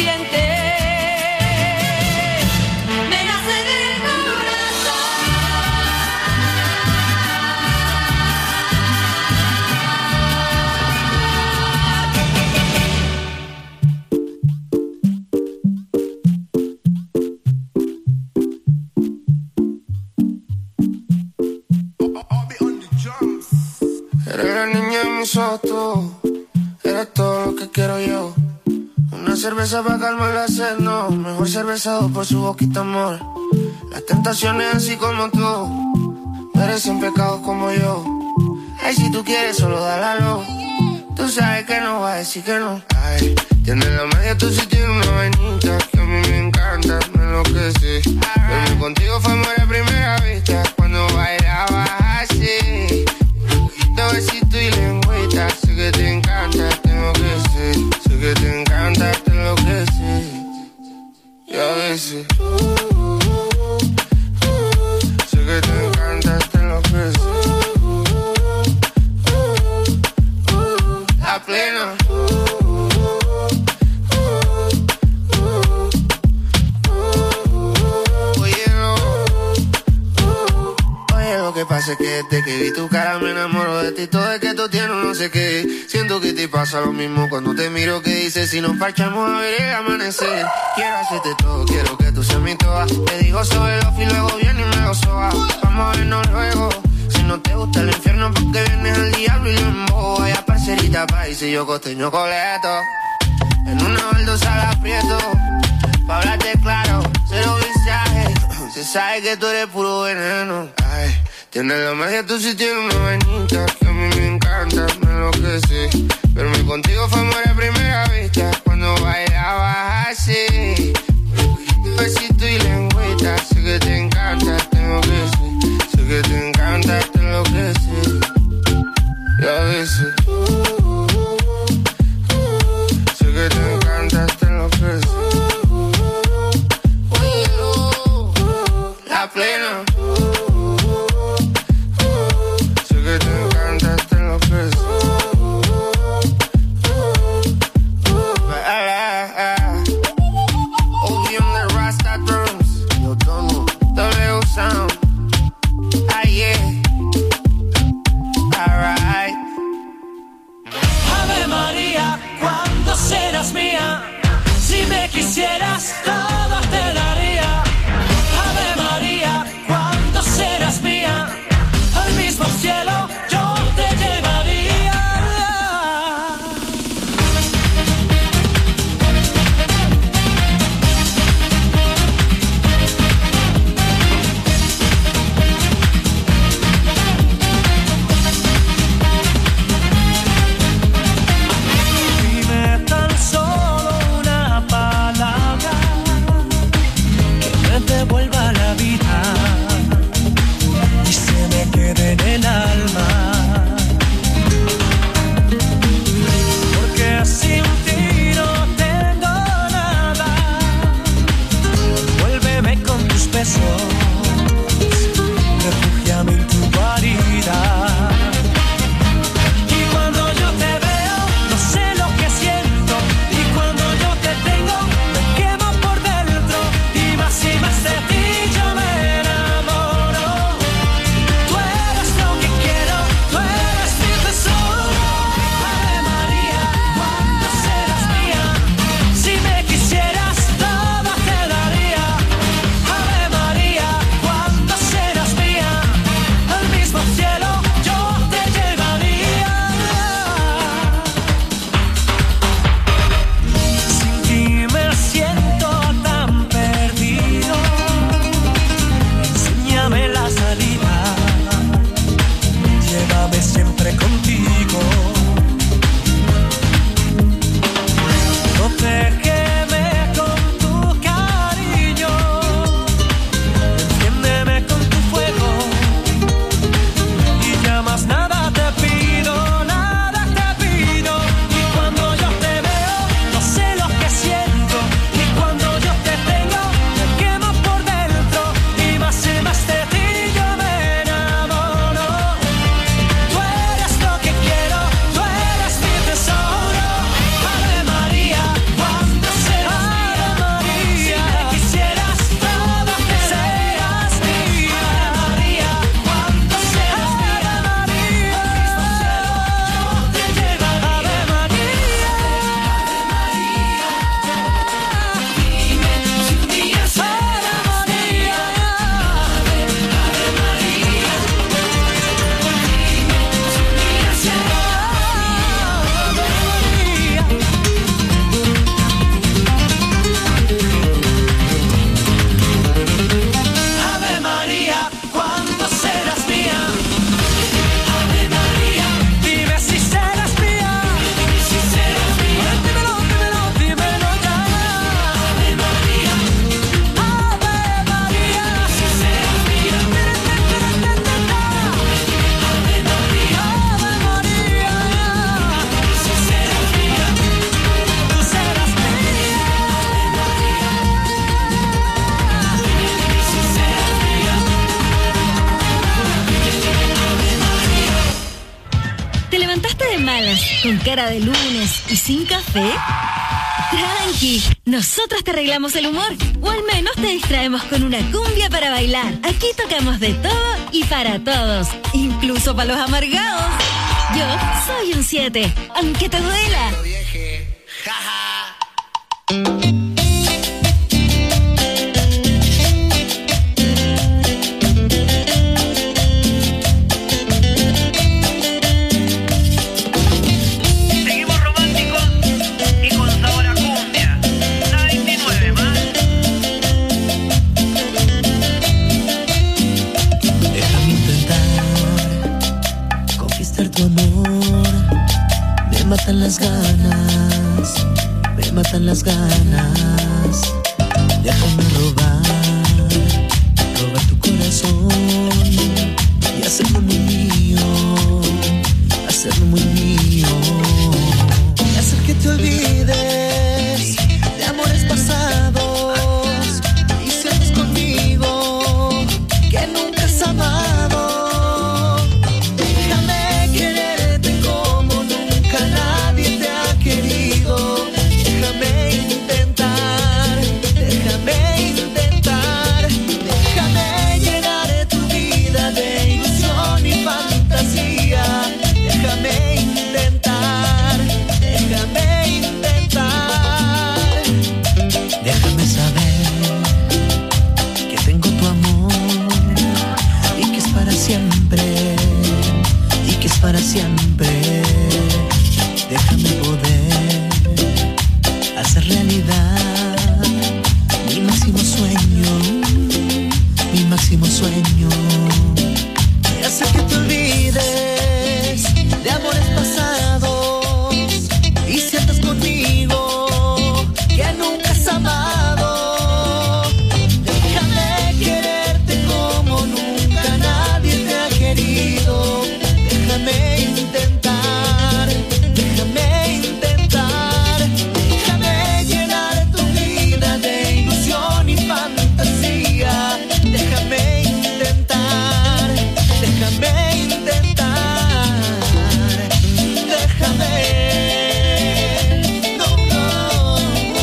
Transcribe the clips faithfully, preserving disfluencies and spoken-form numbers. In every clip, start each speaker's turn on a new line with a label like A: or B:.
A: siente. Me nace del
B: Eres la niña de mis ojos, eres todo lo que quiero yo. Una cerveza para calmar la sed, no. Mejor cervezado por su boquita, amor. Las tentaciones así como tú, merecen pecados como yo. Ay, si tú quieres, solo dale a luz. Tú sabes que no va a decir que no. Ay, tienes la media, tú sí tienes una vainita que a mí me encanta, me enloquece. Pero contigo fue amor a primera vista, cuando bailabas así. Besito y lengüita, sé que te encanta, tengo que ser. Sé que te encanta, te lo que sé. Y a veces uh, uh, uh, sé que te encanta, te lo que sé. uh, uh, uh, La plena. uh, uh, uh, uh, Oye, no. Oye, lo que pasa es que desde que vi tu cara me enamoro de ti. Todo es que tú tienes no sé qué. Siento que te pasa lo mismo cuando te miro. Que dices si nos parchamos a ver el amanecer. Quiero hacerte todo, quiero que tú seas mi toa. Te digo sobre los y luego viene y me lo soba. Vamos a vernos luego. Si no te gusta el infierno, porque vienes al diablo y lo embobo. Vaya parcerita país y yo costeño coleto. En una baldosa la aprieto. Pa' hablarte claro, cero visaje. Se sabe que tú eres puro veneno. Ay, tienes la magia, tú sí tienes una vainita que a mí me encanta, me enloquece. Pero mi contigo fue amor a primera vista, cuando bailabas así. Besito y lengüita, sé que te encanta, tengo que ser. Sé que te encanta, te enloquece. Y a veces uh, uh, uh, sé que te encanta, te enloquece. La plena. Sé que te encanta, te enloquece. Obi on the Rasta drums. Yo tono, W sound. Ah, yeah. Alright.
A: Ave María, ¿cuándo serás mía? Si me quisieras, todo te daría. Ave María, ¿cuándo serás mía? Al mismo cielo yo te llevaría. Dime tan solo una palabra.
C: con cara de lunes y sin café? Tranqui, nosotros te arreglamos el humor, o al menos te distraemos con una cumbia para bailar. Aquí tocamos de todo y para todos, incluso para los amargados. Yo soy un siete, aunque te duela.
D: Las ganas, me matan las ganas. Déjame robar, robar tu corazón y hacerlo muy mío, hacerlo muy mío. Y hacer que te olvides de amores pasados y sientas conmigo que nunca has amado. Para siempre, déjame poder hacer realidad mi máximo sueño, mi máximo sueño. Y hacer que te olvides de amores pasados y sientas conmigo que nunca has amado. Déjame quererte como nunca nadie te ha querido. Déjame intentar, déjame intentar, déjame llenar tu vida de ilusión y fantasía. Déjame intentar, déjame intentar, déjame. No, no.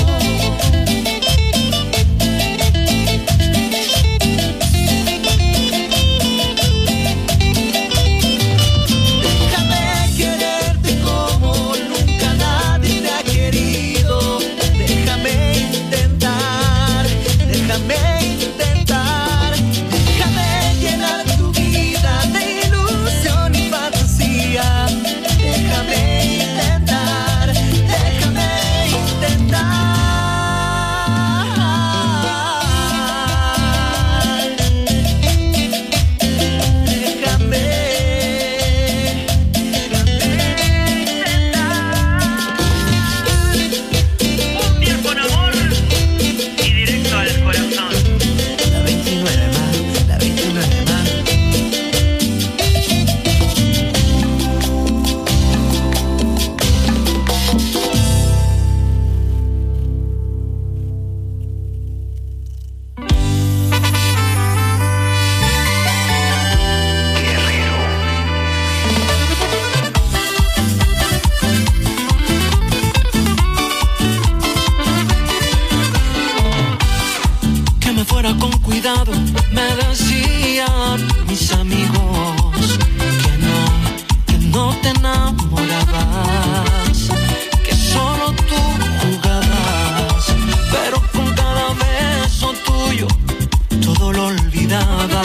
A: Me decían mis amigos que no, que no te enamorabas, que solo tú jugabas, pero con cada beso tuyo todo lo olvidaba.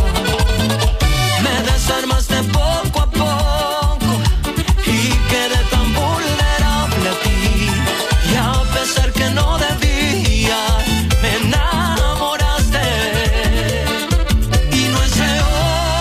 A: Me desarmaste poco a poco y quedé tan vulnerable a ti, y a pesar que no debía, me enamoraste. Y no es real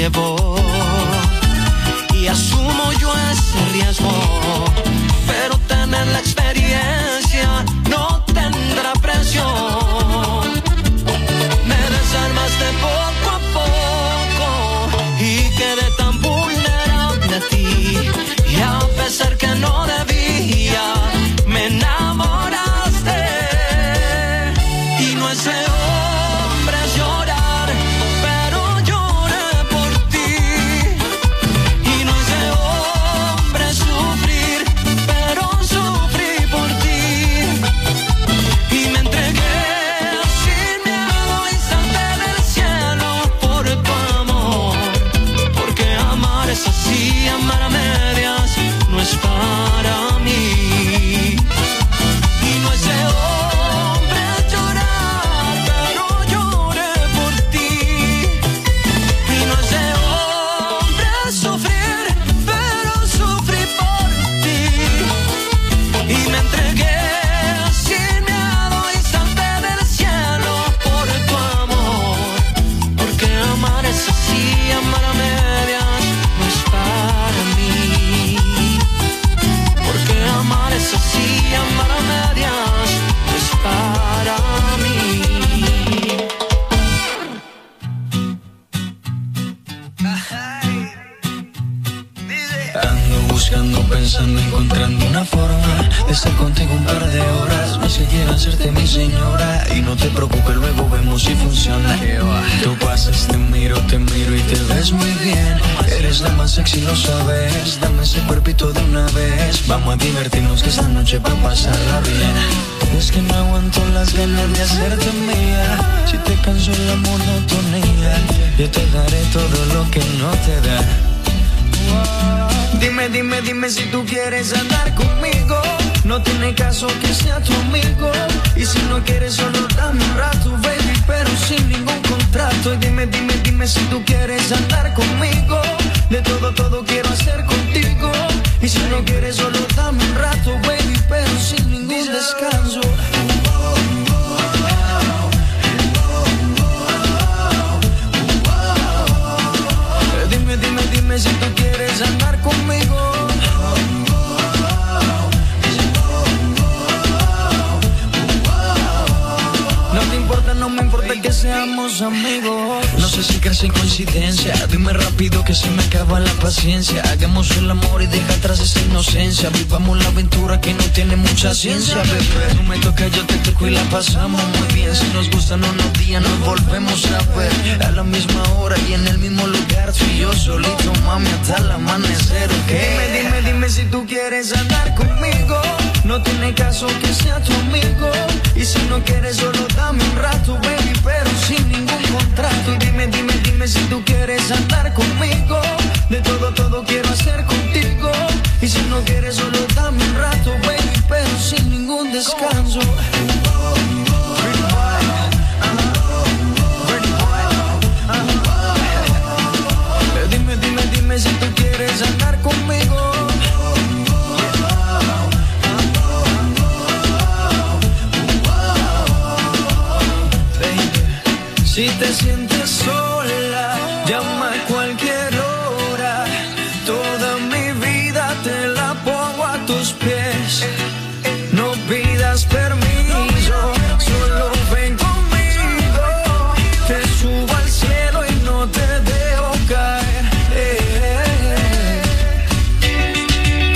A: llevó y asumo yo ese riesgo, pero tener la experiencia no tendrá precio. Me desarmaste poco a poco y quedé tan vulnerable a ti, y a pesar que no debía, me enamoraste. Y no es ese hombre es llorar, pero lloré por ti. Y no es ese hombre es sufrir, pero sufrí por ti. Y me entregué sin miedo y salté del cielo por tu amor, porque amar es así, amar a medias no es para mí. Y no es ese hombre es llorar, pero lloré por ti. Y no es ese hombre es sufrir, pero sufrí por ti. Y me entregué sin miedo y salté del cielo por tu amor, porque amar es así, amar a medias no es para mí. Porque amar es así, amar a medias no es para mí.
D: Ando buscando, pensando, encontrando una forma de estar contigo un par de horas. No sé, quiero hacerte mi señora y no te preocupes, luego vemos si funciona. Tú pasas, te miro, te miro y te ves muy bien. Eres la más sexy, lo sabes. Dame ese cuerpito de una vez. Vamos a divertirnos que esta noche va a pasarla bien. Es que no aguanto las ganas de hacerte mía. Si te canso la monotonía, yo te daré todo lo que no te da. Dime, dime, dime si tú quieres andar conmigo. No tiene caso que sea tu amigo. Y si no quieres solo dame un rato, baby, pero sin ningún contrato. Y dime, dime, dime si tú quieres andar conmigo. De todo, todo quiero hacer contigo. Y si no quieres solo dame un rato, baby, pero sin ningún descanso. Dime, dime, dime si tú quieres andar conmigo. No te importa, no me importa que seamos amigos. No sé si crees en coincidencia. Dime rápido que se me acaba la paciencia. Hagamos el amor y deja atrás esa inocencia. Vivamos la aventura que no tiene mucha ciencia, bebé. Tú me tocas, yo te toco y la pasamos muy bien. Si nos gustan unos días nos volvemos a ver. A la misma hora y en el mismo lugar. Tú y yo solito, mami, hasta el amanecer, ¿ok? Dime, dime, dime si tú quieres andar conmigo. No tiene caso que sea tu amigo. Y si no quieres solo dame un rato, baby, pero sin ningún contrato. Y dime, dime, dime si tú quieres andar conmigo. De todo, todo quiero hacer contigo. Y si no quieres solo dame un rato, baby, pero sin ningún descanso. Dime, dime, dime si tú quieres andar conmigo. Si te sientes sola, llama a cualquier hora. Toda mi vida te la pongo a tus pies. No pidas permiso, solo ven conmigo. Te subo al cielo y no te dejo caer. Eh, eh, eh.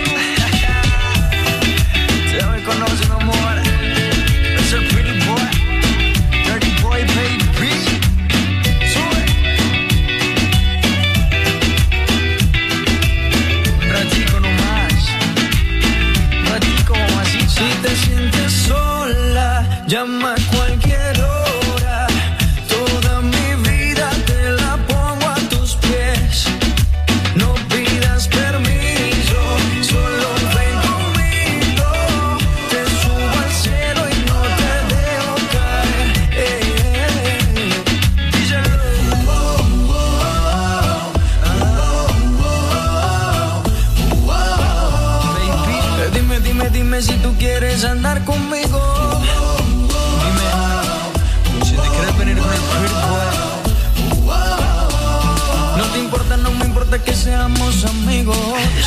D: Ya me conoces, mi amor. Es el pretty boy, dirty boy, baby. Ratico nomás, ratico así. Si te sientes sola, llama a cualquier hora. Toda mi vida te la pongo a tus pies. No pidas permiso, solo ven conmigo. Te subo al cielo y no te dejo caer. Eh, eh, eh. Díselo. Baby, dime, dime, dime si tú quieres andar conmigo. Dime si te quieres venir con el pretty boy. No importa que seamos amigos.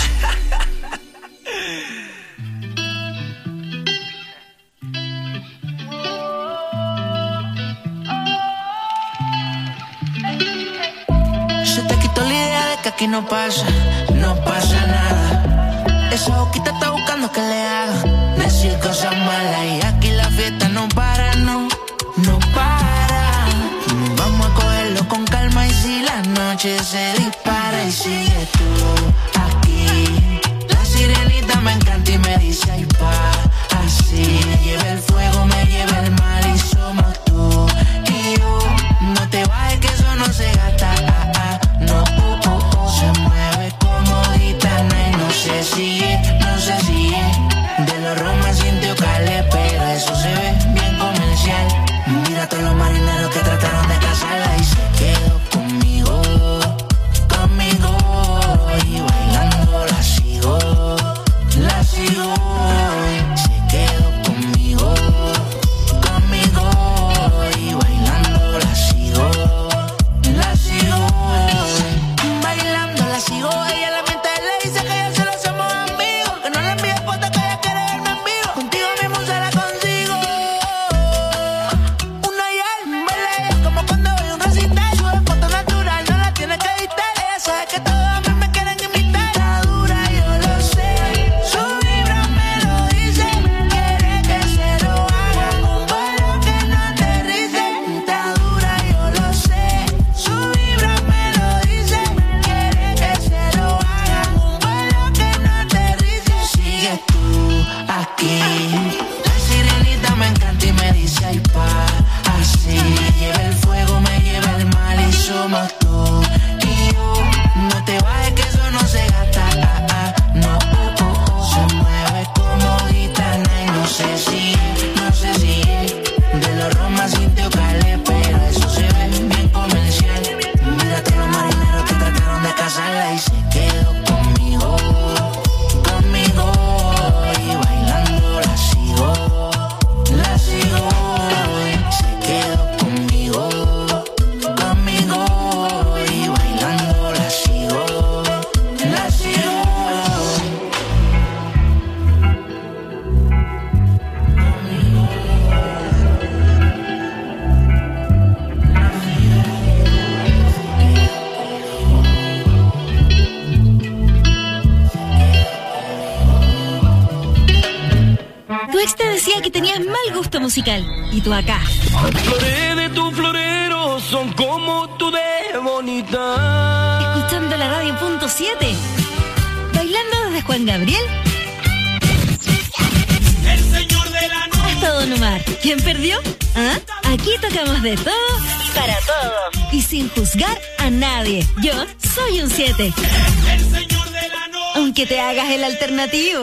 E: Se te quitó la idea de que aquí no pasa, no pasa nada. Esa boquita está buscando que le haga decir cosas malas y aquí la fiesta no para, no, no para. Vamos a cogerlo con calma y si la noche se dispara y sigue tú aquí. La sirenita me encanta y me dice ay pa, así. Me lleva el fuego, me lleva el mar y somos tú y yo. No te bajes que eso no se gasta, ah, ah, no, uh, uh, uh. Se mueve como gitana y no sé si es, no sé si es de los Romas sintió Calé, pero eso se ve bien comercial. Mira a todos los marineros que trataron de casarla y se quedó conmigo, conmigo. Y bailando la sigo, la sigo. Se quedó conmigo, conmigo. Y bailando la sigo, la sigo. Bailando la sigo, ella la mente le dice que ya se lo hacemos amigos. Que no le envíe fotos que ella quiere verme en vivo. Contigo mismo se la consigo. Una y él, baila como cuando voy a un recital. Sube foto natural, no la tiene que editar. Ella sabe que todos a mí me quieren imitar. Está dura, yo lo sé. Su vibra me lo dice. Quiere que se lo haga un vuelo que no aterrice. Está dura, yo lo sé. Su vibra me lo dice. Quiere que se lo haga un vuelo que no aterrice. Sigue tú aquí. La sirenita me encanta y me dice ay pa, así. Me lleva el fuego, me lleva el mal y somos tú y yo. No te bajes que eso no se gasta, ah, ah, no, uh, uh, uh. Se mueve como gitana y no sé si, no sé si es de los Romas sintió Calé, pero eso se ve bien comercial. Mira a todos los marineros que trataron de casarla y se quedó conmigo, conmigo. Y bailando la sigo, la sigo. Se quedó conmigo, conmigo. Y bailando la sigo, la sigo.
C: Tu ex te decía que tenías mal gusto musical y tú acá,
A: Flores de tu florero son como tú de bonita.
C: escuchando la radio punto siete, bailando desde Juan Gabriel
A: El señor de la noche.
C: hasta Don Omar. ¿Quién perdió? ¿Ah? Aquí tocamos de todo y para todos y sin juzgar a nadie. Yo soy un siete,
A: El señor de la noche.
C: aunque te hagas el alternativo.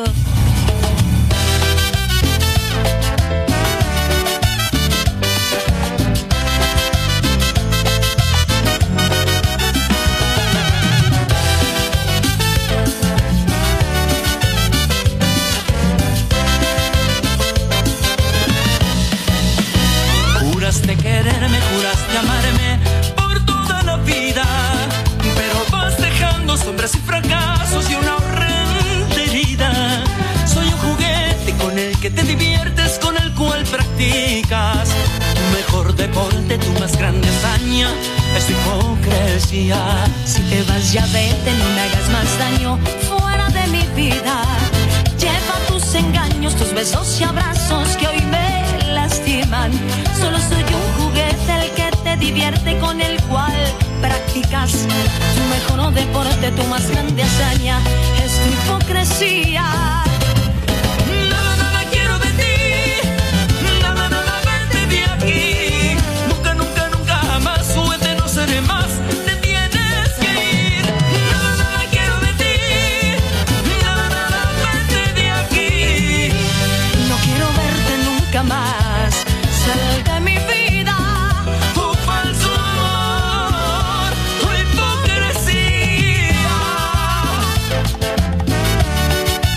A: Juraste quererme, juraste amarme por toda la vida, pero vas dejando sombras y fracasos y una horrenda herida. Soy un juguete con el que te diviertes, con el cual practicas tu mejor deporte, tu más grande hazaña es tu hipocresía.
F: Si te vas ya vete, no me hagas más daño fuera de mi vida. Lleva tus engaños, tus besos y abrazos que hoy me lastiman. Solo soy un juguete el que te divierte, con el cual practicas tu mejor deporte, tu más grande hazaña es tu hipocresía.
A: Nada, nada quiero de ti, nada, nada vete de aquí. Nunca, nunca, nunca jamás, juguete no seré más, te tienes que ir. Nada, nada quiero de ti, nada, nada vete de aquí.
F: No quiero verte nunca más, sal de mi vida.
A: Tu falso amor, tu hipocresía.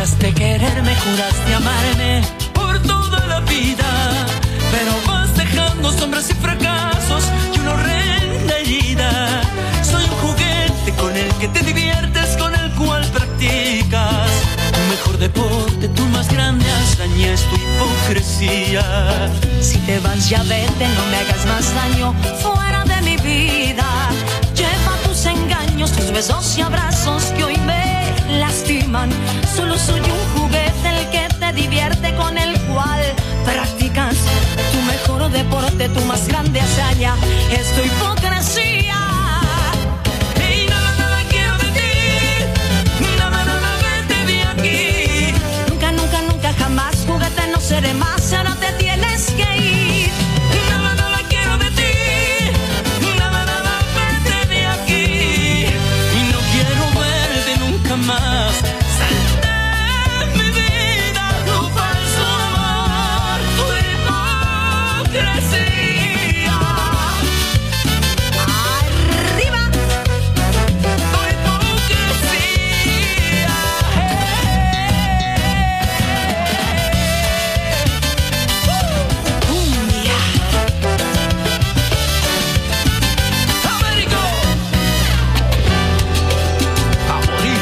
A: Juraste quererme, juraste amarme por toda la vida, pero vas dejando sombras y fracasos y una horrenda herida. Soy un juguete con el que te diviertes, con el cual practicas tu mejor deporte, tu más grande hazaña es tu hipocresía.
F: Si te vas ya vete, no me hagas más daño fuera de mi vida. Lleva tus engaños, tus besos y abrazos que hoy me lastiman. Solo soy un juguete el que te divierte, con el cual practicas tu mejor deporte, tu más grande hazaña es tu hipocresía.
A: Y nada, nada quiero de ti, nada, nada, vete de aquí.
F: Nunca, nunca, nunca, jamás juguete no seré más, ahora te tienes que ir.
A: Nada, nada quiero de ti, nada, nada, vete de aquí. Y no quiero verte nunca más. Sal de mi vida, tu falso amor, tu hipocresía.
F: ¡Arriba!
A: Tu hipocresía.
F: ¡Cumbia!
A: Américo. A morir.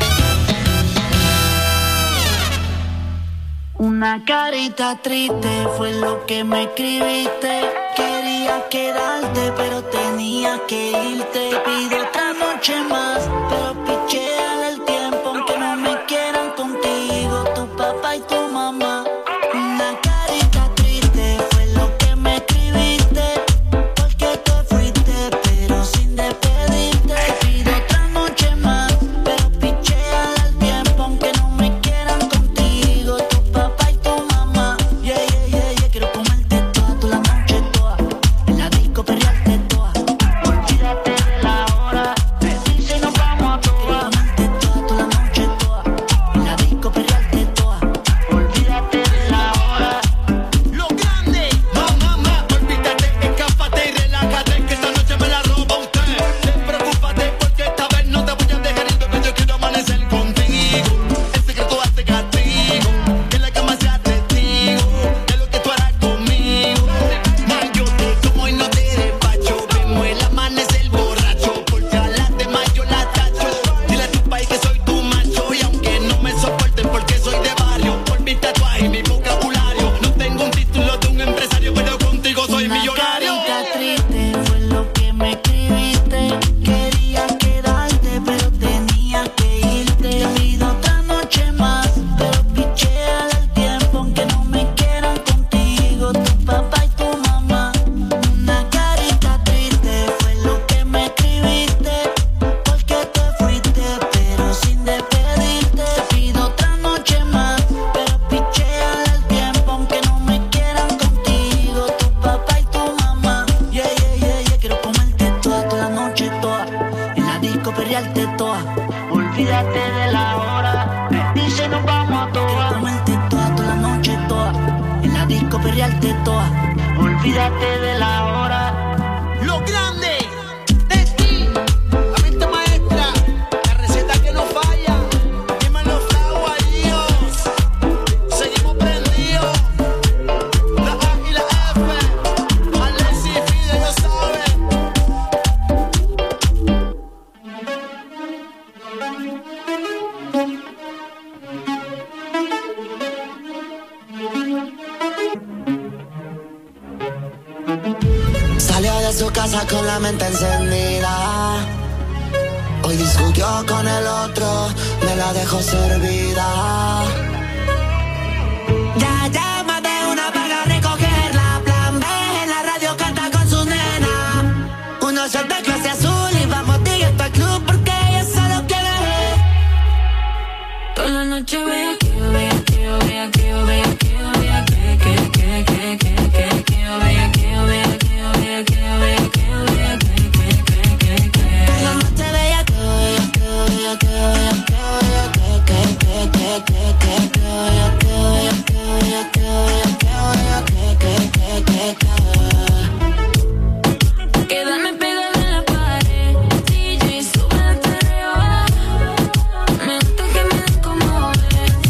E: Una carita triste fue lo que me escribiste. Quería quedarte, pero tenía que irte. Pido otra noche más, pero picheale el tiempo, aunque no me quieran contigo, tu papá y tu mamá. Una carita triste fue lo que me escribiste, porque te fuiste, pero sin despedirte. Pido otra noche más, pero picheale el tiempo, aunque no me quieran contigo, tu papá y tu mamá. Yeah, yeah, yeah, yeah, quiero comerte toda, toda la noche toda, en la disco perrearte toda. Olvídate de la hora, me dice nos vamos a toa. Quiero comerte toda, toda la noche toda, en la disco perrearte toda. Olvídate de la hora.
G: Lo grande, mamá, mamá, olvídate, escápate y relájate, que esta noche me la roba usted. Despreocúpate porque esta vez no te voy a dejar ir, bebé, yo quiero amanecer contigo. El secreto hace castigo, que la cama sea testigo de lo que tú harás conmigo. Más yo te como y no te despacho, vemos el amanecer borracho, porque a las demás yo las tacho. Dile a tu país que soy tu macho, y aunque no me soporten porque soy de barrio, por mi tatuaje y mi vocabulario, no tengo un título de un empresario, pero contigo soy millonario.
E: Una carita triste fue lo que me escribiste. Quería quedarte, pero tenía que irte. Te pido otra noche más, pero picheale el tiempo, aunque no me quieran contigo, tu papá y tu mamá. Una carita triste fue lo que me escribiste, porque te fuiste, pero sin despedirte. Te pido otra noche más, pero picheale el tiempo, aunque no me quieran contigo, tu papá y tu mamá. Yeah, yeah, yeah, yeah, quiero comerte toda, toda la noche toda, en la disco perrearte toda. Olvídate de la hora, me dice nos vamos a toa. Quiero comerte toda, toda la noche toda, en la disco perrearte toda. Olvídate de la hora.
G: Lo grande de ti, la mente maestra, la receta que no falla. Dímelo, Flaguaríos, seguimos prendidos. La A y la F, Alexis y Fide, ya saben.
E: Salió de su casa con la mente encendida. Hoy discutió con el otro, me la dejó servida. Ya llama de una para recogerla. Plan B en la radio canta con su nena. Unos shots de clase azul y vamos directo al club, porque ella solo quiere toda la noche. Ve aquí, ve aquí, ve aquí, ve aquí, ve aquí, que, que, que, que, que, que, ve aquí, ve aquí, ve aquí, ve aquí, ve aquí, que, que, que, que. Toda la noche ve aquí, ve aquí, ve aquí, ve aquí, ve aquí, que, que, que, que, que, que, ve aquí, ve aquí, ve aquí, ve aquí, ve aquí, que, que, que, que. Quedarme pegada en la pared, D J sube el perreo. Me gusta que me den como ven.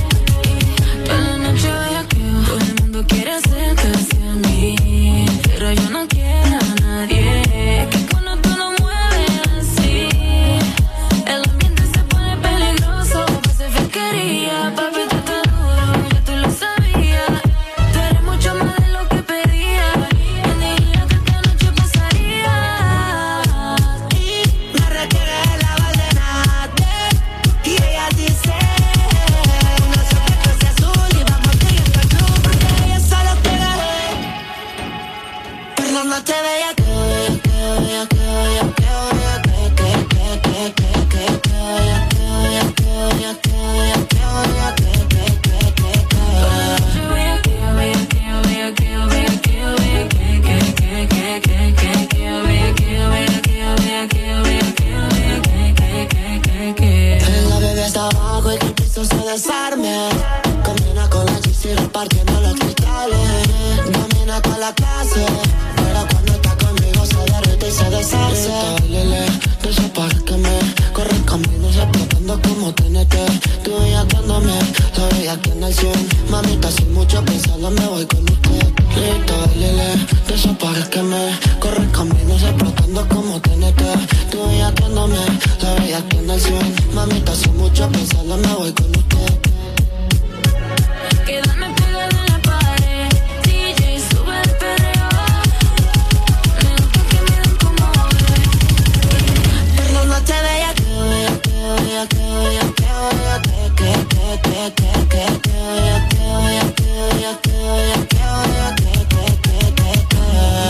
H: esto se desarme. Combina con la G C repartiendo los cristales. Domina con la clase, pero cuando está conmigo se derrite y se deshace. Lele, desaparéceme, corre caminos explotando como T N T. Tú bellaqueándome, la veía aquí en el cien. Mamita, sin mucho pensarlo me voy con usted. Listo, lele, desaparéceme, corre caminos explotando como T N T. Tú bellaqueándome, la veía aquí en el cien. Mamita, sin mucho pensarlo me voy con usted.
F: Quédame pegada en la pared, D J sube el perreo. Me gusta que me den como bebé.
H: Por la noche bella, que bella, que bella, que bella, que bella, que que que que que que que bella, que bella, que bella, que bella, que bella, que que que que que.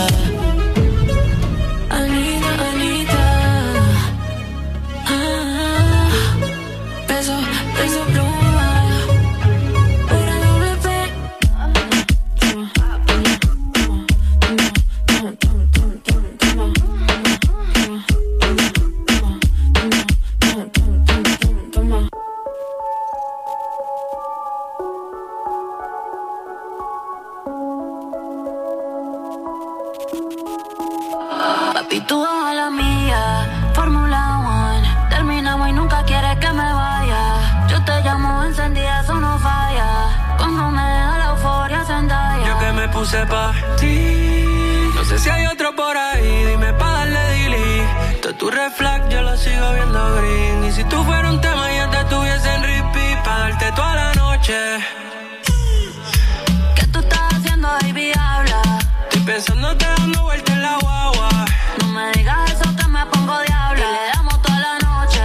F: Anita, Anita, ah, beso, beso pluma, pura doble P. Papi, tú vas a la mía, Fórmula One. Terminamos y nunca quieres que me vaya. Yo te llamo encendida, eso no falla. Cuando me deja la euforia Zendaya.
I: Yo que me puse pa' ti. No sé si hay otro por ahí, dime pa' darle delete. Todo tu reflex yo lo sigo viendo green. Y si tú fueras un tema ya te tuviese en repeat pa' darte toda la noche.
F: ¿Qué tú estás haciendo, baby? Habla.
I: Estoy pensándote dando vuelta en la guagua.
F: No me digas eso que me pongo diabla. Y le damos toda la noche.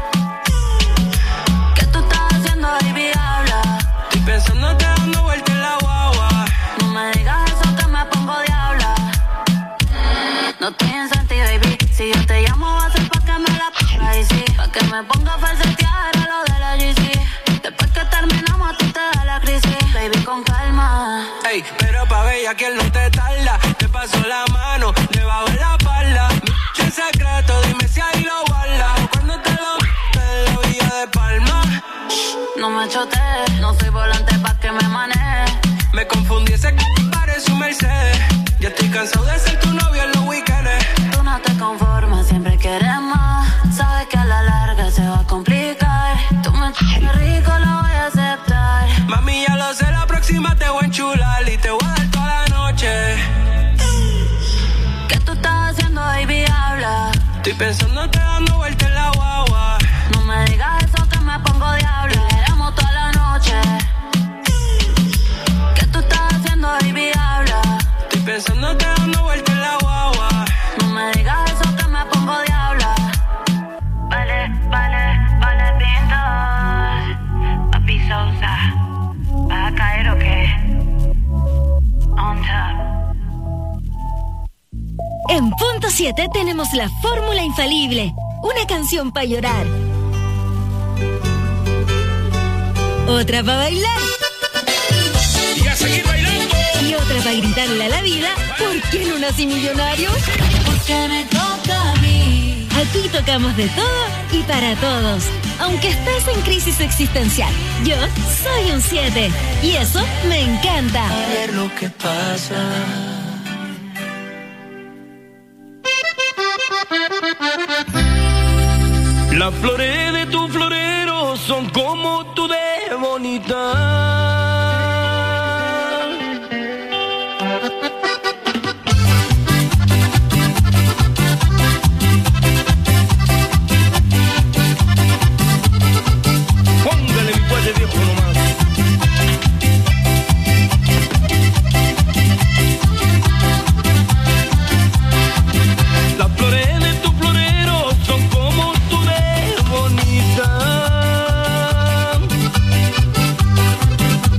F: ¿Qué tú estás haciendo, baby? Habla.
I: Estoy pensándote dando vuelta en la guagua.
F: No me digas eso que me pongo diabla. No estoy en sentido, baby. Si yo te llamo va a ser pa' que me la ponga y sí. Pa' que me ponga a falsetear a lo de la G C. Después que terminamos a ti te da la crisis. Baby, con calma.
I: Ey, pero pa' bella que él no te tarda. Te paso la mano debajo de la espalda. En secreto, dime si ahí lo guarda. Cuando te lo en la villa de Palma.
F: No me chotees, no soy volante pa' que me maneje.
I: Me confundí, ese que parece un Mercedes. Ya estoy cansado de ser tu novio en los weekends.
F: Tú no te conformas, siempre quieres más. Sabes que a la larga se va a complicar. Tú me ch- rico, lo voy a aceptar.
I: Mami, ya lo sé, la próxima te voy a enchular y te voy a dar toda la noche.
F: ¿Qué tú estás haciendo, baby? Habla.
I: Estoy pensándote dando vuelta en la guagua.
F: No me digas eso que me pongo diablo. Le damos toda la noche. ¿Qué tú estás haciendo, baby? Habla.
I: Estoy pensándote dando vuelta en la guagua.
F: No me digas eso que me pongo diabla. Vale, vale, vale, pintos. Papi Sousa, ¿vas a caer o qué? On top.
C: En punto siete tenemos la fórmula infalible. Una canción para llorar. Otra para bailar.
J: Y a seguir bailando.
C: Y otra para gritarle a la vida, ¿por qué no nací millonario?
F: Porque me toca a mí.
C: Aquí tocamos de todo y para todos. Aunque estés en crisis existencial, yo soy un siete. Y eso me encanta.
D: A ver lo que pasa.
I: Las flores de tu florero son como tú de bonita. Póngale mi guaye viejo nomás. Las flores de tu florero son como tú de bonita.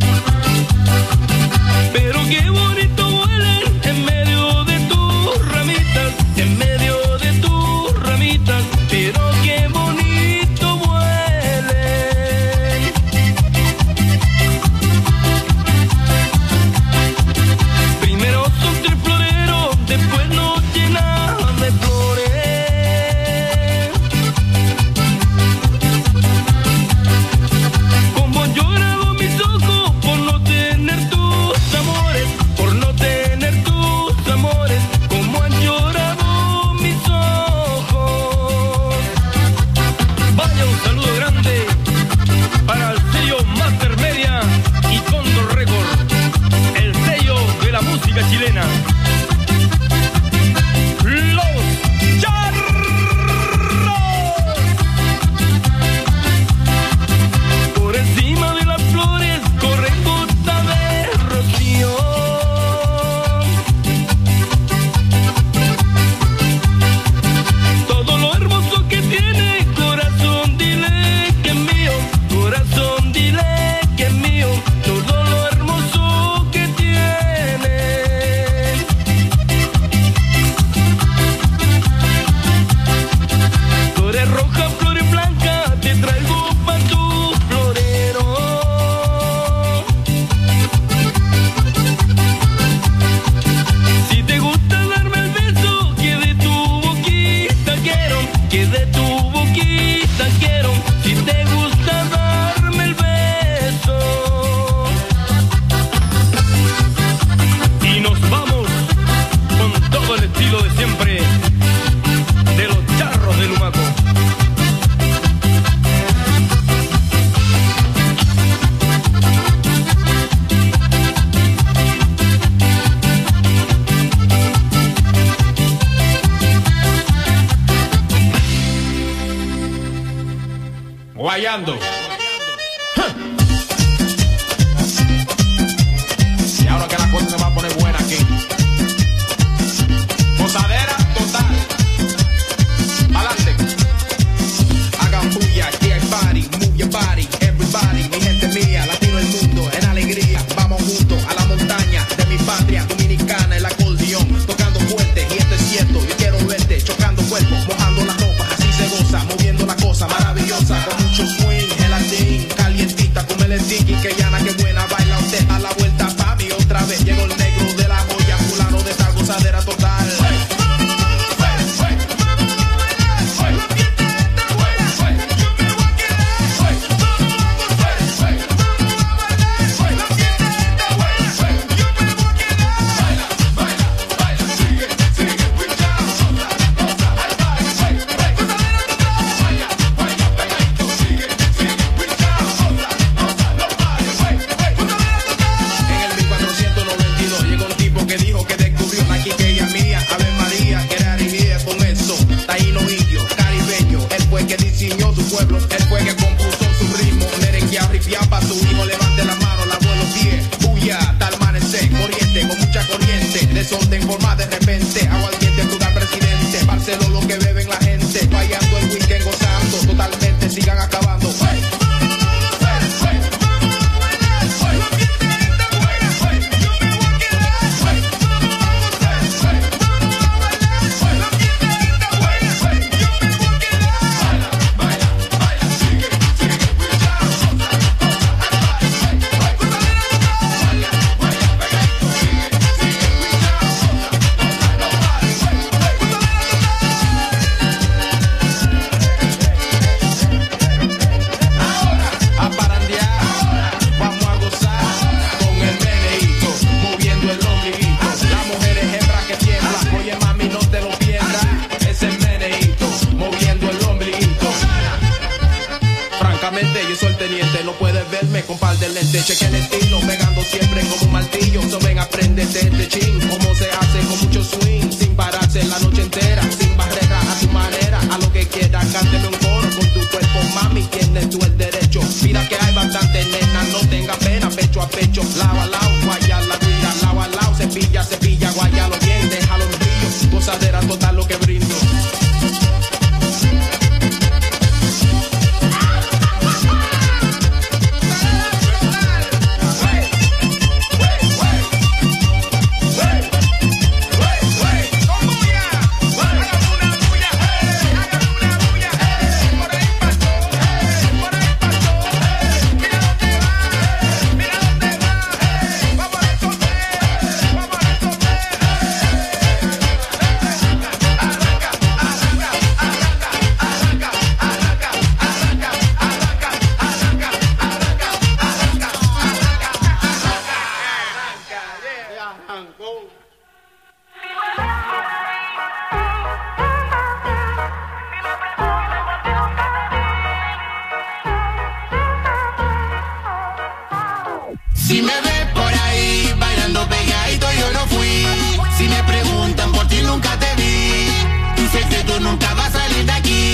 K: guayando. Y ahora que la cosa se va a poner buena aquí. Gozadera total. Adelante. Hagan bulla, get party, move your body, everybody. Mi gente mía, latino el mundo, en alegría. Vamos juntos a la montaña de mi patria dominicana, el acordeón, tocando fuerte. Y esto es cierto, yo quiero verte, chocando cuerpos, mojando las ropas, así se goza, moviendo la cosa maravillosa, con mucho swing, gelatín, calientita, con el tiki, que llana, que buena, baila usted a la vuelta pa' mí otra vez. Llegó el negro de la joya, fulano de esta gozadera total. Desorden forma de repente, agua ardiente, cruda presidente, Barcelona lo que beben la gente, fallando el weekend gozando, totalmente sigan acabando. Cheque el estilo, pegando siempre como un martillo. So ven, apréndete este chin, cómo se hace con mucho swing, sin pararse la noche entera, sin barrera, a tu manera, a lo que quieras, cánteme un coro con tu cuerpo, mami, tienes tú el derecho. Mira que hay bastante nena, no tenga pena, pecho a pecho, lado a lado, guaya la guira, lado a lado, cepilla, cepilla, guayalo bien, déjalo en brillo, gozadera total lo que brindo.
L: Si me ves por ahí bailando pegadito, yo no fui. Si me preguntan por ti, nunca te vi. Y sé que tú nunca vas a salir de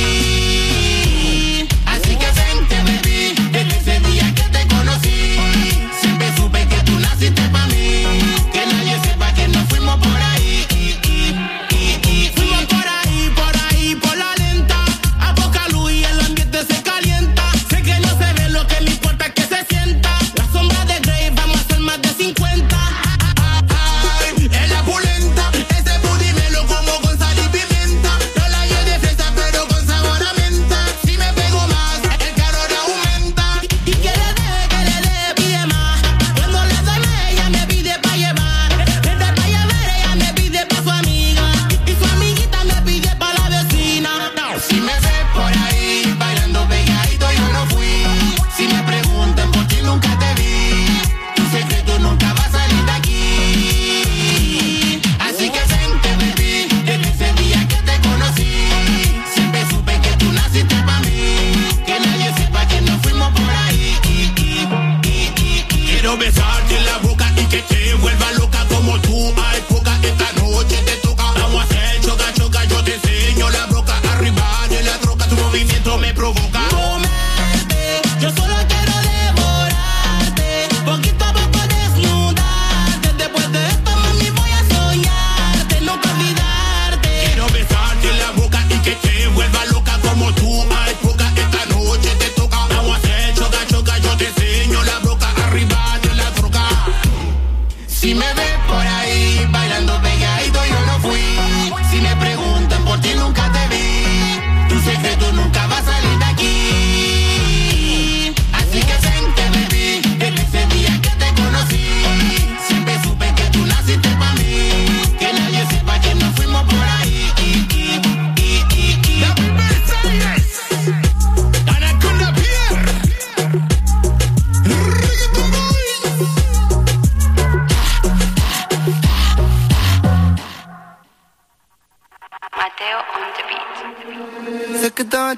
L: aquí. Así que vente, baby, desde ese día que te conocí. Siempre supe que tú naciste para mí. Que nadie sepa que nos fuimos por ahí. Fuimos por ahí, por ahí, por la lenta. A poca luz y el ambiente se calienta. Sé que no se ve lo que me importa es que se sienta. La sombra de Grey, vamos a hacer más de cincuenta. Ay, en la pulenta, ese booty me lo como con sal y pimienta. Yo la llevo de fresa pero con sabor a menta. Si me pego más, el calor aumenta. Y que le dé, que le dé, pide más. Cuando le doy ella me pide pa' llevar. Desde pa' llevar ella me pide pa' su amiga. Y su amiguita me pide pa' la vecina. Si me ves por ahí bailando pegadito, yo no fui. Si me preguntan por ti, nunca te vi. Tu secreto nunca va a salir de aquí. Así que vente, baby, desde ese día que te conocí. Siempre supe que tú naciste para mí. Que nadie sepa que nos fuimos por ahí.
G: Quiero besarte en la boca y que te vuelva loca como tú. Hay poca, esta noche te toca. Vamos a hacer choca, choca, yo te enseño la boca. Arriba de la troca, tu movimiento me provoca.
L: Comerte,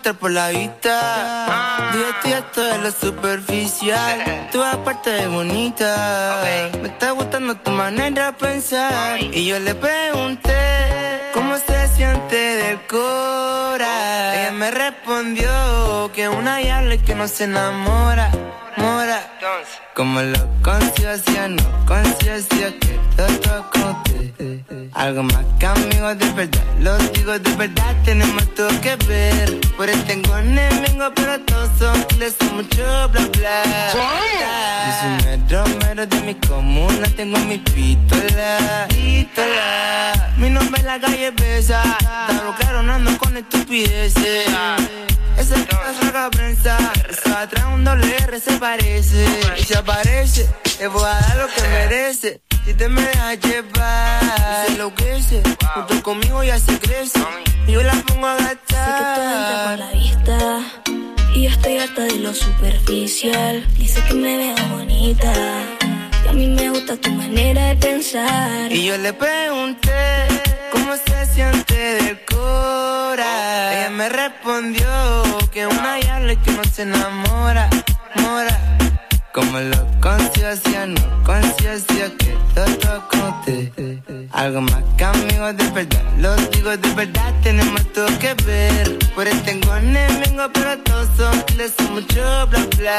M: entrar por la vista. Dije estoy esto de lo superficial. Tú aparte de bonita. Me está gustando tu manera de pensar. Y yo le pregunté cómo se siente del cora. Ella me respondió que una diabla y que no se enamora. Mora. Como lo conciencia, no conciencia que todo conté. Algo más que amigos de verdad, los digo de verdad, tenemos todo que ver. Por eso tengo enemigos, pero todos son les son mucho bla bla. Yo soy mero mero de mi comuna, tengo mi pistola, pistola. Mi nombre en la calle pesa, está claro, no ando con estupideces. Esa es la saca prensa, esa atrás un doble R se parece. Y se aparece, te voy a dar lo que merece. Si te me dejas llevar, se enloquece. Junto conmigo ya se crece. Y yo la pongo a gastar.
N: Sé que tú entras por la vista y yo estoy harta de lo superficial. Dice que me veo bonita y a mí me gusta tu manera de pensar.
M: Y yo le pregunté cómo se siente del cora. Ella me respondió que una diabla y que no se enamora, mora. Como lo conciencia, no conciencia que todo conté. Algo más que amigos de verdad, los digo de verdad, tenemos todo que ver. Por eso tengo enemigos, pero todos son les son mucho bla bla.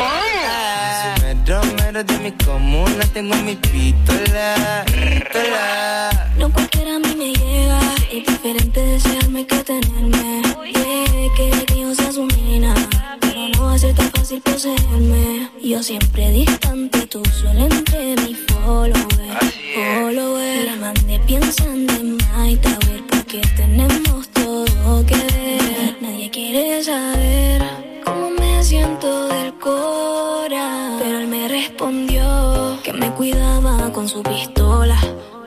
M: Soy mero mero de mi comuna, tengo mi pistola, pistola.
N: No cualquiera a mí me llega, es diferente desearme que tenerme. Yeah, quiere que yo sea su mina, pero no va a ser tan fácil poseerme. Yo siempre distante, tú solo entre mi follower, follower. La mandé pensando en Maite, a ver porque tenemos todo que ver. Nadie quiere saber cómo me siento del cora, pero él me respondió que me cuidaba con su pistola.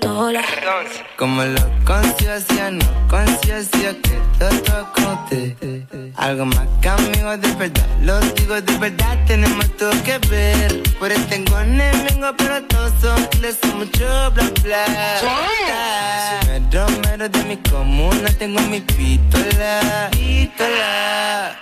M: Como lo conciencia, no conciencia que todo conté. Algo más que amigos de verdad, los digo de verdad, tenemos todo que ver. Por eso tengo enemigos, pero todos son les son mucho bla bla. Soy mero mero de mi comuna, tengo mi pistola, pistola.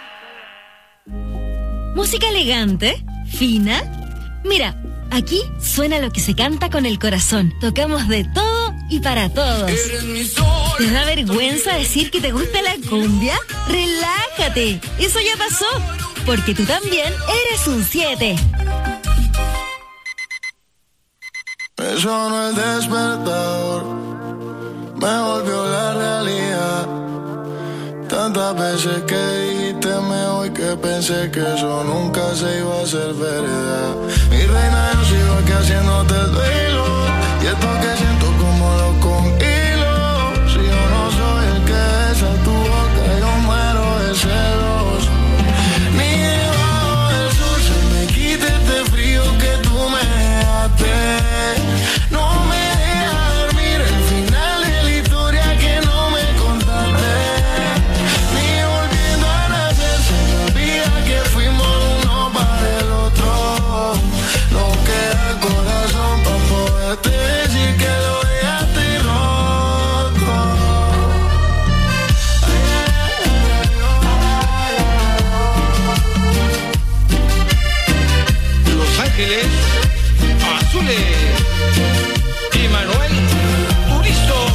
C: Música elegante, fina. Mira, aquí suena lo que se canta con el corazón. Tocamos de todo y para todos. ¿Te da vergüenza decir que te gusta la cumbia? ¡Relájate! Eso ya pasó, porque tú también eres un siete.
O: Me sonó el despertador, me volvió la realidad. Tantas veces que dijiste me voy que pensé que eso nunca se iba a hacer verdad. Mi reina, yo sigo aquí haciéndote el duelo, y esto que siento como lo con hilo. Si yo no soy el que besa tu boca, yo muero de celos. Ni debajo del sol se me quita este frío que tú me dejaste. No me deja dormir el final de la historia que no me contaste. Ni volviendo a nacer se me olvida que fuimos uno para el otro. No queda el corazón para poderte decir que lo dejaste roto.
J: Los Ángeles Azules, Emanuel Turizo.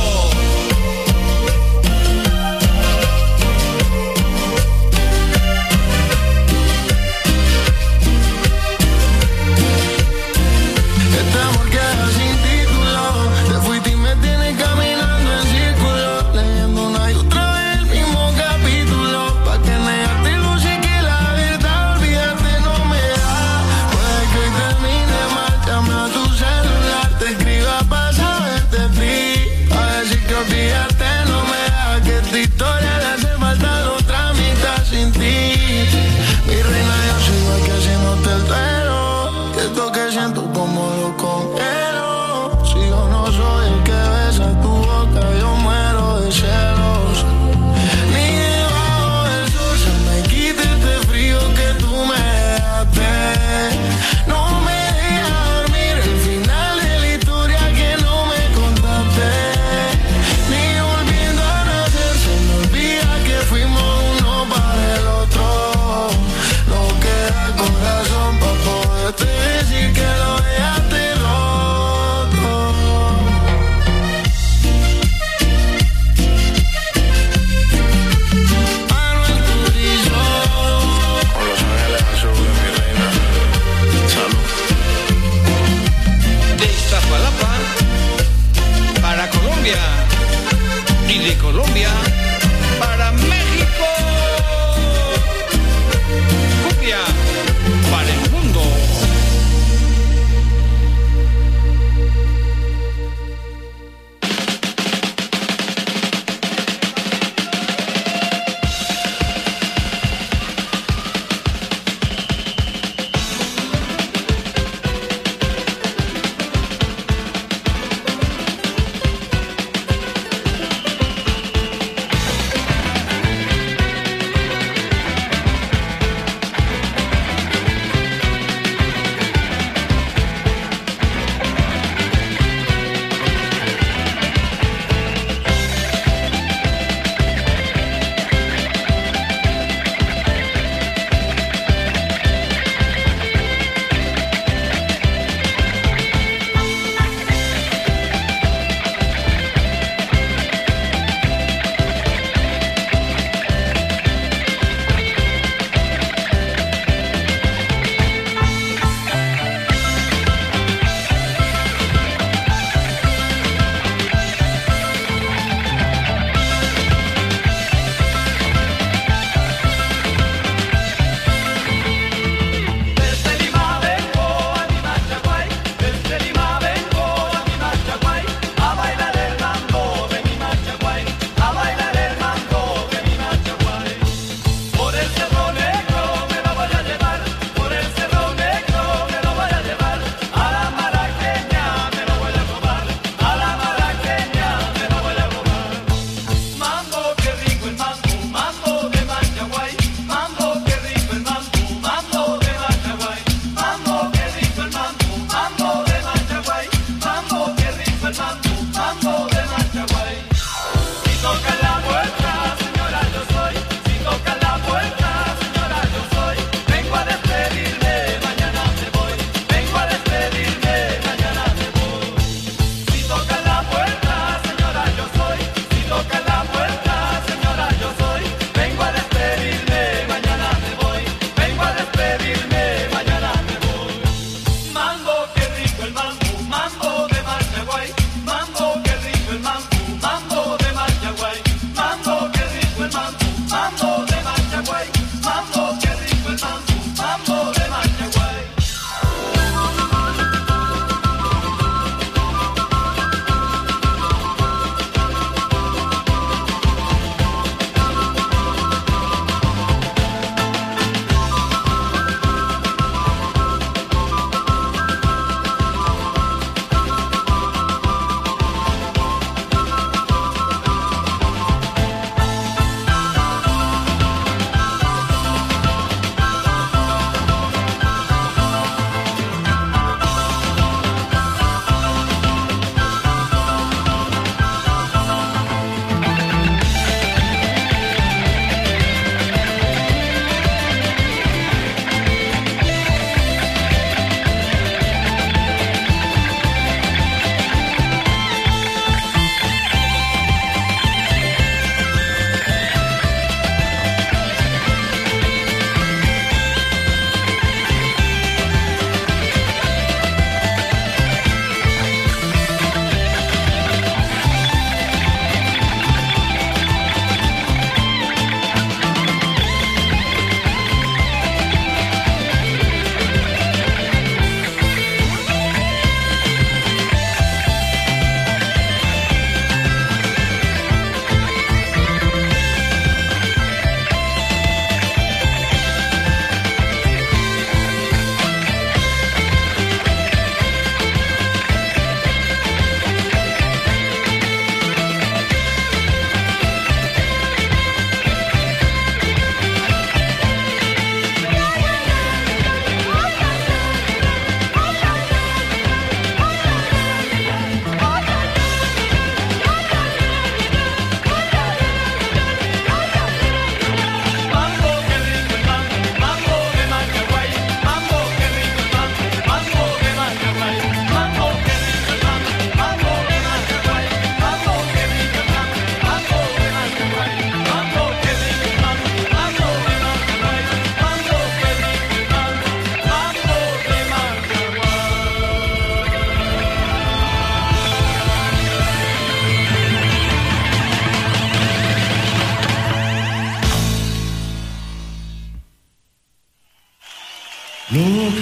O: Este amor queda sin título, te fuiste y me tienes caminando en círculo, leyendo una y otra vez el mismo capítulo. Pa' que negarte lo sé que la verdad olvidarte no me da. Puede que hoy termine mal, llame a tu celular, te escriba pa' saberte ti, pa' decir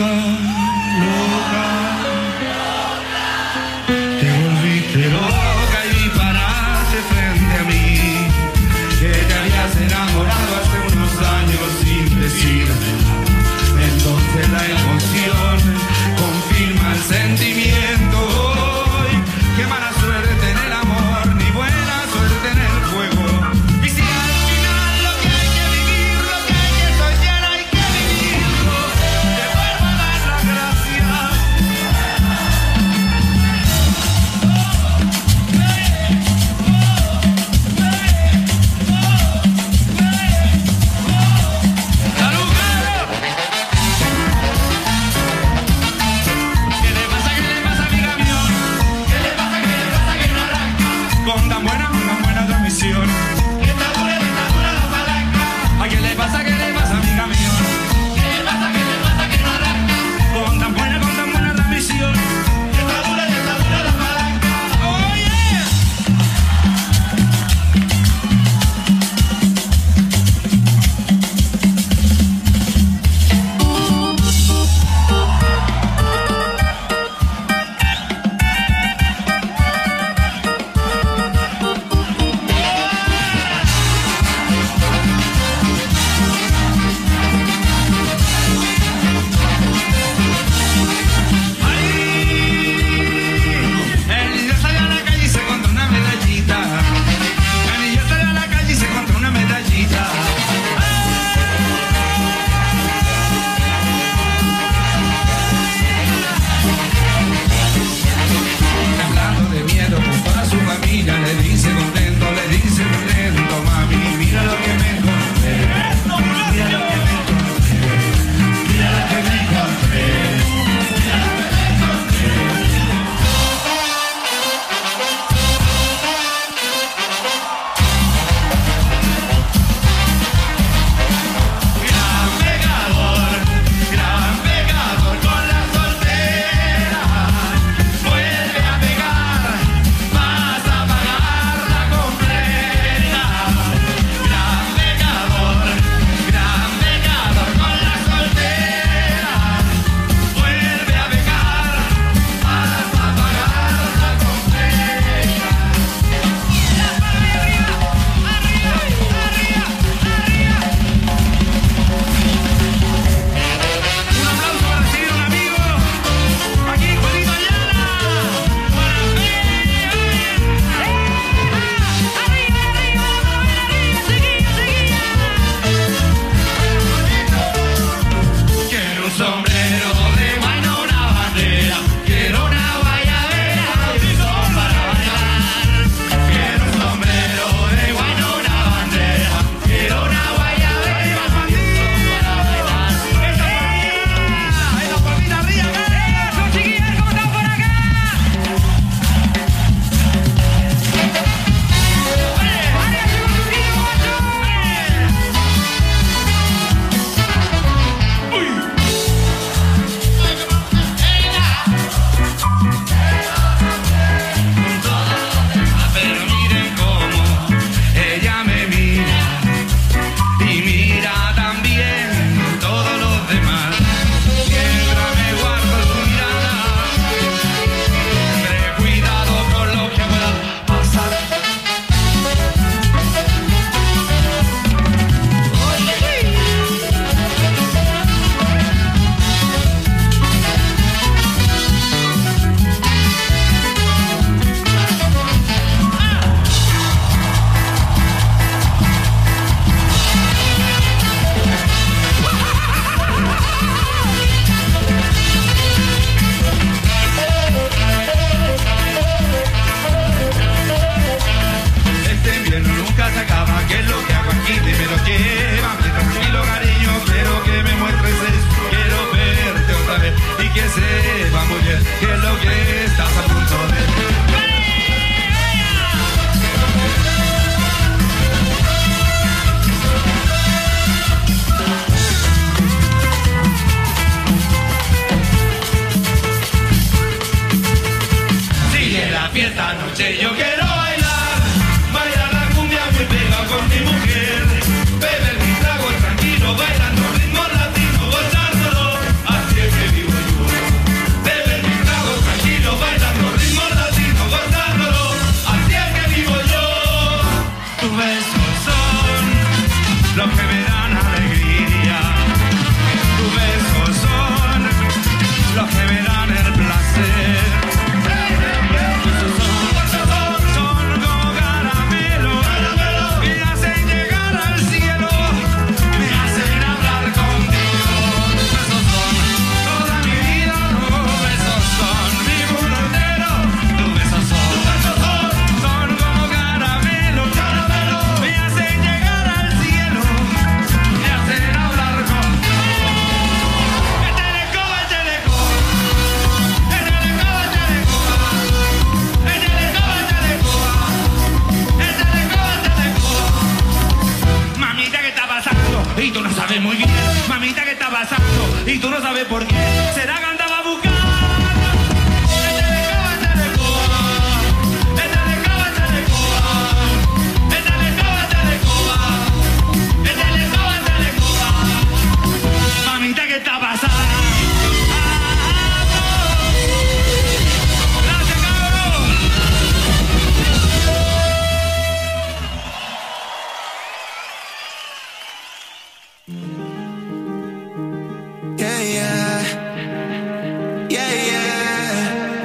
P: loca. Te volviste loca y paraste frente a mí, que te habías enamorado hace unos años sin decirme nada. Entonces la emoción confirma el sentimiento. Hoy, qué mala suerte en el amor, ni buena suerte en el juego. Y si al final lo que hay que vivir, lo que hay que soñar, hay que vivirlo, te vuelvo a dar las gracias. Con tan buena, con tan buena transmisión. Que está dura, que está dura la palanca. ¿A qué le pasa, qué le pasa, amiga mía? ¿Qué le pasa, qué le pasa, que no arranca? Con tan buena, con tan buena transmisión. Que está dura, que está dura la palanca. ¡Oh, yeah! El niño salió a la calle y se encontró una medallita. El niño salió a la calle y se encontró una medallita. Hablando de miedo con toda su familia, le dice contento, le dice contento, mami, mira lo que me encontré. Mira lo que me encontré. Mira lo que me encontré. Mira lo que me encontré. Gran pegador, gran pegador con la soltera. Vuelve a pegar, vas a pagar la completa. Gran pegador, gran pegador con la soltera. Vuelve a pegar, vas a pagar la completa. Un aplauso para recibir a un amigo. Aquí, Juanito Ayala. Quiero un sombrero de guayna, una bandera. Quiero una guayabera, un piso para bailar. Quiero un sombrero de guayna, una bandera. Quiero una guayabera, un piso para bailar. Esa palmita arriba, eso, chiquillas, ¿cómo están por acá? Pero miren cómo ella me mira y mira también todos los demás. Mientras me guardo su mirada, tendré cuidado con lo que pueda pasar. Este invierno nunca se acaba, ¿qué es lo que hago aquí? Dime lo que llévame tranquilo, cariño, quiero que me muestres eso. Quiero verte otra vez y que sepa muy bien qué es lo que estás a punto de. Sigue la fiesta anoche, yo quiero bailar, bailar la cumbia muy pegado con mi mujer, beber mi trago tranquilo, bailando ritmo latino, gozándolo, así es que vivo. y tú no sabes por qué. Será que andaba buscando. Mamita, ¿qué está pasando? Gracias, cabrón.
M: Yeah, yeah. Yeah, yeah.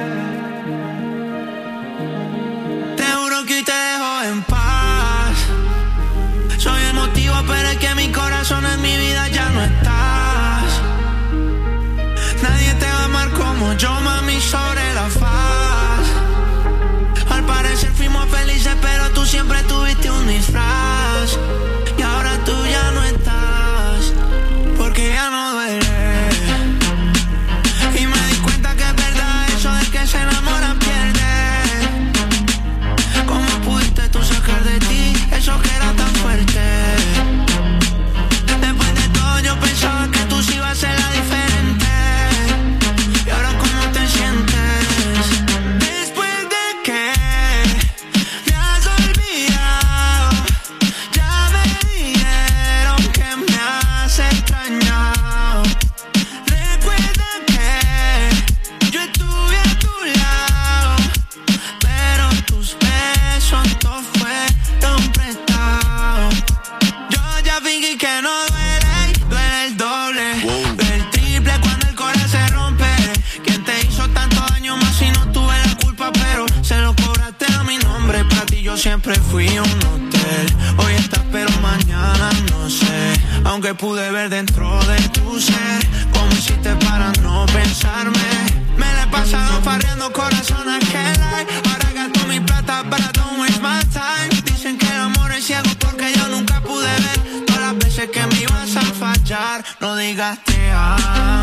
M: Te juro que hoy te dejo en paz. Soy el motivo, pero es que mi corazón en mi vida ya no estás. Nadie te va a amar como yo, mami, sobre la faz. Al parecer fuimos felices, pero tú siempre tuviste un disfraz. Y ahora tú ya no estás, porque ya no duele. Y me di cuenta que es verdad eso de que se enamora pierde. ¿Cómo pudiste tú sacar de ti eso que era tan fuerte? Después de todo yo pensaba que tú sí ibas a ser la diferente. ¿Y ahora cómo te sientes? Después de que me has olvidado, ya me dijeron que me has extrañado. Recuerda que yo estuve a tu lado, pero tus besos no fueron prestados. Yo ya fingí que no duele, duele el doble, duele el triple cuando el corazón se rompe. ¿Quién te hizo tanto daño más si no tuve la culpa? Pero se lo cobraste a mi nombre. Para ti yo siempre fui un hotel. Hoy estás pero mañana no sé. Aunque pude ver dentro de tu ser cómo hiciste para no pensarme. Me la he pasado farreando corazón a que like. Ahora gasto mi plata para don't waste my time. Dicen que el amor es ciego porque yo nunca pude ver todas las veces que me ibas a fallar. No digas te amo.